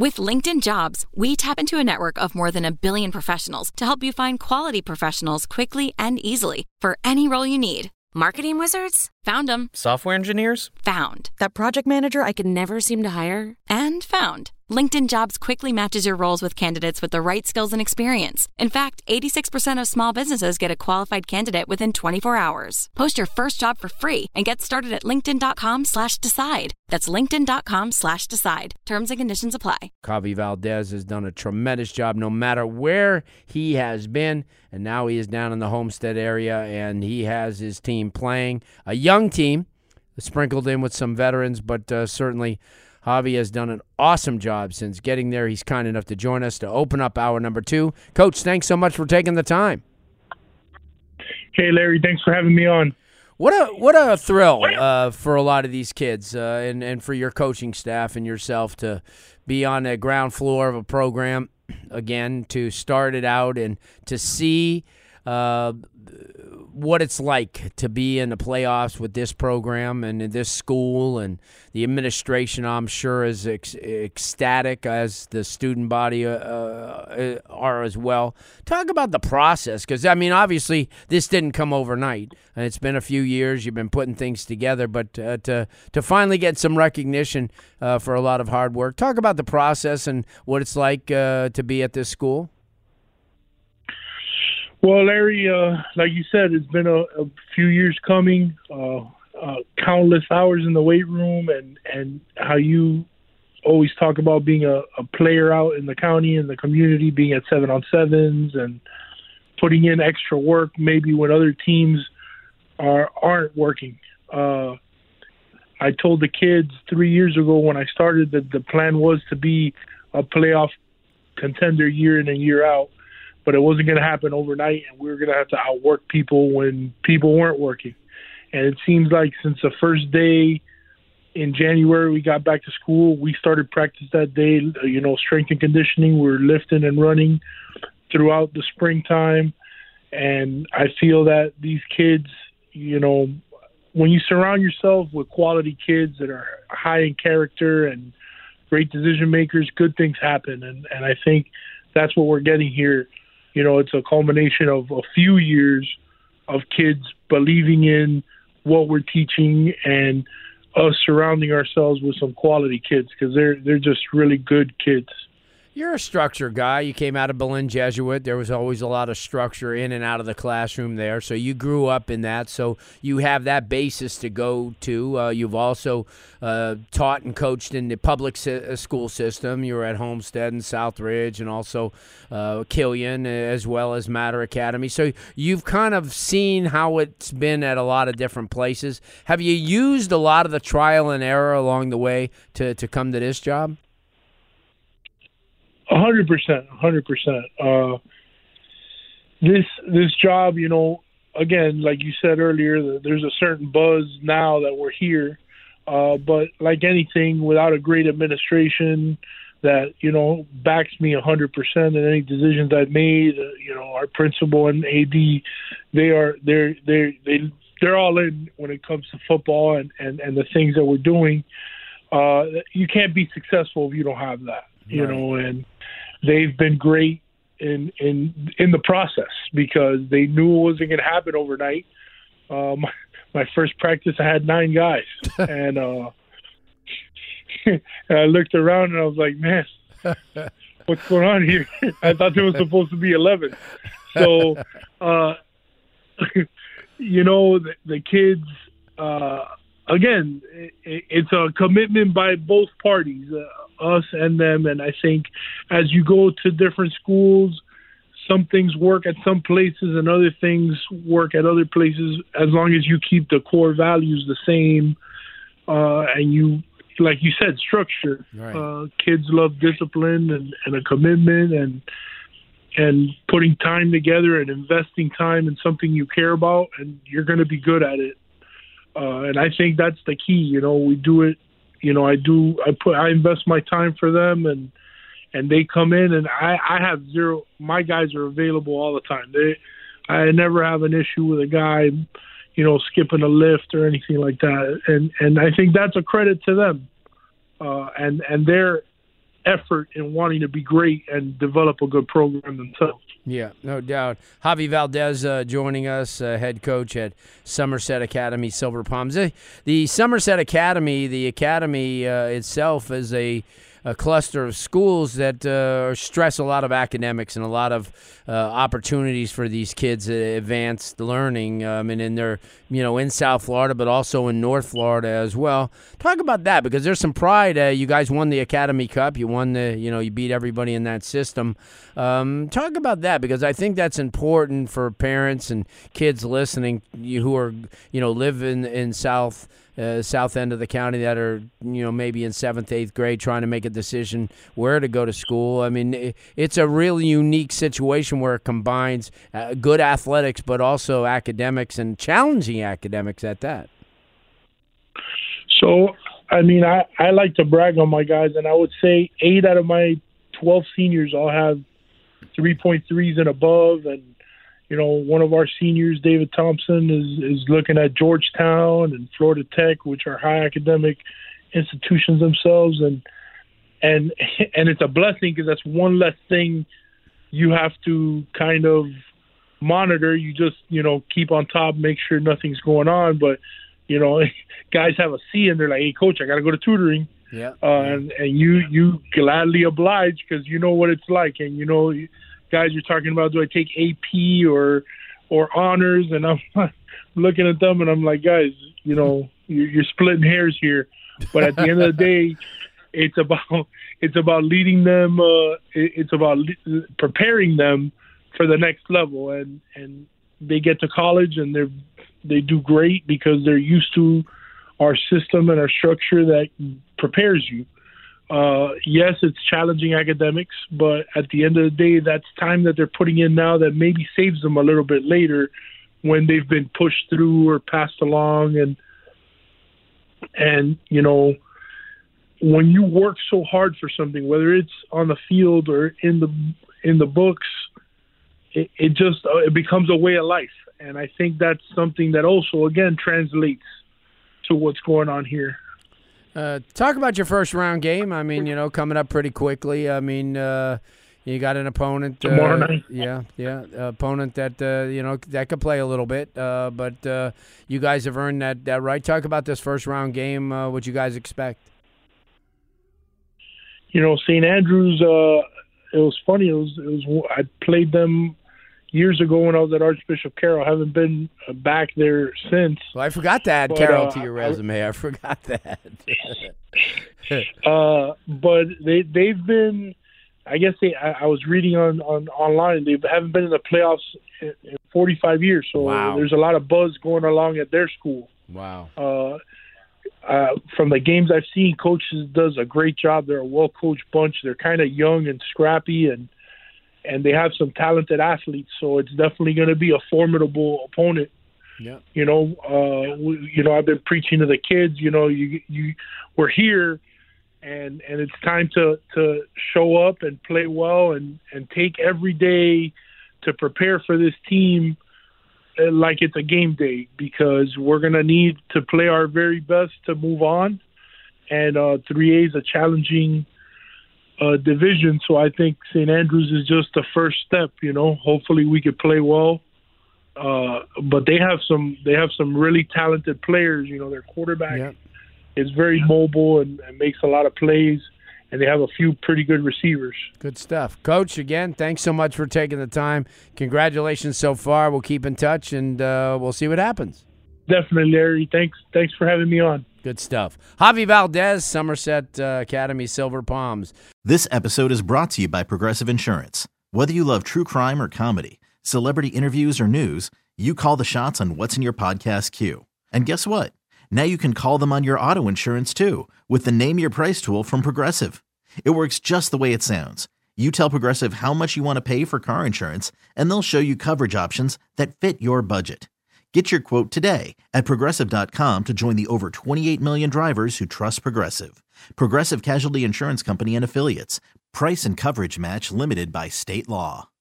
With LinkedIn Jobs, we tap into a network of more than 1 billion professionals to help you find quality professionals quickly and easily for any role you need. Marketing wizards? Found them. Software engineers? Found. That project manager I could never seem to hire? And found. LinkedIn Jobs quickly matches your roles with candidates with the right skills and experience. In fact, 86% of small businesses get a qualified candidate within 24 hours. Post your first job for free and get started at linkedin.com/decide. That's linkedin.com/decide. Terms and conditions apply. Javi Valdez has done a tremendous job no matter where he has been, and now he is down in the Homestead area, and he has his team playing. A young team, sprinkled in with some veterans, but certainly Javi has done an awesome job since getting there. He's kind enough to join us to open up hour number 2. Coach, thanks so much for taking the time. Hey, Larry, thanks for having me on. What a thrill for a lot of these kids and for your coaching staff and yourself to be on the ground floor of a program again, to start it out and to see what it's like to be in the playoffs with this program and in this school, and the administration, I'm sure, is ecstatic, as the student body are as well. Talk about the process, because, I mean, obviously this didn't come overnight, and it's been a few years. You've been putting things together, but to finally get some recognition for a lot of hard work. Talk about the process and what it's like to be at this school. Well, Larry, like you said, it's been a few years coming, countless hours in the weight room, and how you always talk about being a player out in the county and the community, being at 7-on-7s and putting in extra work maybe when other teams aren't working. I told the kids 3 years ago when I started that the plan was to be a playoff contender year in and year out. But it wasn't going to happen overnight, and we were going to have to outwork people when people weren't working. And it seems like since the first day in January we got back to school, we started practice that day, strength and conditioning. We were lifting and running throughout the springtime. And I feel that these kids, when you surround yourself with quality kids that are high in character and great decision makers, good things happen. And I think that's what we're getting here. It's a culmination of a few years of kids believing in what we're teaching and us surrounding ourselves with some quality kids, because they're just really good kids. You're a structure guy. You came out of Berlin Jesuit. There was always a lot of structure in and out of the classroom there. So you grew up in that. So you have that basis to go to. You've also taught and coached in the public school system. You were at Homestead and Southridge and also Killian, as well as Mater Academy. So you've kind of seen how it's been at a lot of different places. Have you used a lot of the trial and error along the way to come to this job? 100%. This job, again, like you said earlier, there's a certain buzz now that we're here. But like anything, without a great administration that backs me 100% in any decisions I've made, our principal and AD, they're all in when it comes to football and the things that we're doing. You can't be successful if you don't have that. And they've been great in the process, because they knew it wasn't going to happen overnight. My first practice, I had 9 guys, and I looked around and I was like, man, what's going on here? I thought there was supposed to be 11. So, the kids, again, it's a commitment by both parties, us and them. And I think as you go to different schools, some things work at some places and other things work at other places, as long as you keep the core values the same. And you, like you said, structure. Right. Kids love discipline and a commitment and putting time together and investing time in something you care about, and you're going to be good at it. And I think that's the key. We do it. I invest my time for them, and they come in, and I have zero. My guys are available all the time. I never have an issue with a guy, skipping a lift or anything like that. And I think that's a credit to them. And they're effort in wanting to be great and develop a good program themselves. Yeah, no doubt. Javi Valdez joining us, head coach at Somerset Academy Silver Palms. The Somerset Academy, the academy itself is a cluster of schools that stress a lot of academics and a lot of opportunities for these kids' advanced learning. And they're, in South Florida, but also in North Florida as well. Talk about that, because there's some pride. You guys won the Academy Cup. You won you beat everybody in that system. Talk about that, because I think that's important for parents and kids listening who are, live in south end of the county that are, maybe in 7th, 8th grade trying to make a decision where to go to school. I mean, it's a really unique situation where it combines good athletics but also academics, and challenging academics at that. So, I mean, I like to brag on my guys, and I would say 8 out of my 12 seniors all have 3.3s and above, and one of our seniors, David Thompson, is looking at Georgetown and Florida Tech, which are high academic institutions themselves, and it's a blessing, because that's one less thing you have to kind of monitor. You just keep on top, make sure nothing's going on. But guys have a C and they're like, "Hey, coach, I got to go to tutoring." Yeah. And you gladly oblige, because you know what it's like, and guys, you're talking about, do I take AP or honors? And I'm looking at them and I'm like, guys, you're splitting hairs here. But at the end of the day, it's about leading them. It's about preparing them for the next level, and they get to college and they do great because they're used to our system and our structure that prepares you. Yes, it's challenging academics, but at the end of the day, that's time that they're putting in now that maybe saves them a little bit later when they've been pushed through or passed along. And when you work so hard for something, whether it's on the field or in the books, it becomes a way of life. And I think that's something that also, again, translates to what's going on here. Talk about your first round game. I mean, coming up pretty quickly. I mean, you got an opponent tomorrow night. Yeah, opponent that that could play a little bit. But you guys have earned that right. Talk about this first round game. What you guys expect? St. Andrews. It was funny. It was I played them years ago when I was at Archbishop Carroll. I haven't been back there since. Well, I forgot to add Carroll to your resume. I forgot that. But they've been, I guess I was reading online, they haven't been in the playoffs in 45 years. So wow. There's a lot of buzz going along at their school. Wow. From the games I've seen, coaches does a great job. They're a well-coached bunch. They're kind of young and scrappy, and they have some talented athletes, so it's definitely going to be a formidable opponent. Yeah. I've been preaching to the kids. We're here, and it's time to show up and play well and take every day to prepare for this team like it's a game day, because we're going to need to play our very best to move on. And 3A is a challenging division, so I think St. Andrews is just the first step. Hopefully we could play well, but they have some really talented players. Their quarterback is very mobile and makes a lot of plays, and they have a few pretty good receivers. Good stuff, Coach. Again, thanks so much for taking the time. Congratulations so far. We'll keep in touch, and we'll see what happens. Definitely, Larry. Thanks for having me on. Good stuff. Javi Valdez, Somerset Academy Silver Palms. This episode is brought to you by Progressive Insurance. Whether you love true crime or comedy, celebrity interviews or news, you call the shots on what's in your podcast queue. And guess what? Now you can call them on your auto insurance too with the Name Your Price tool from Progressive. It works just the way it sounds. You tell Progressive how much you want to pay for car insurance, and they'll show you coverage options that fit your budget. Get your quote today at Progressive.com to join the over 28 million drivers who trust Progressive. Progressive Casualty Insurance Company and Affiliates. Price and coverage match limited by state law.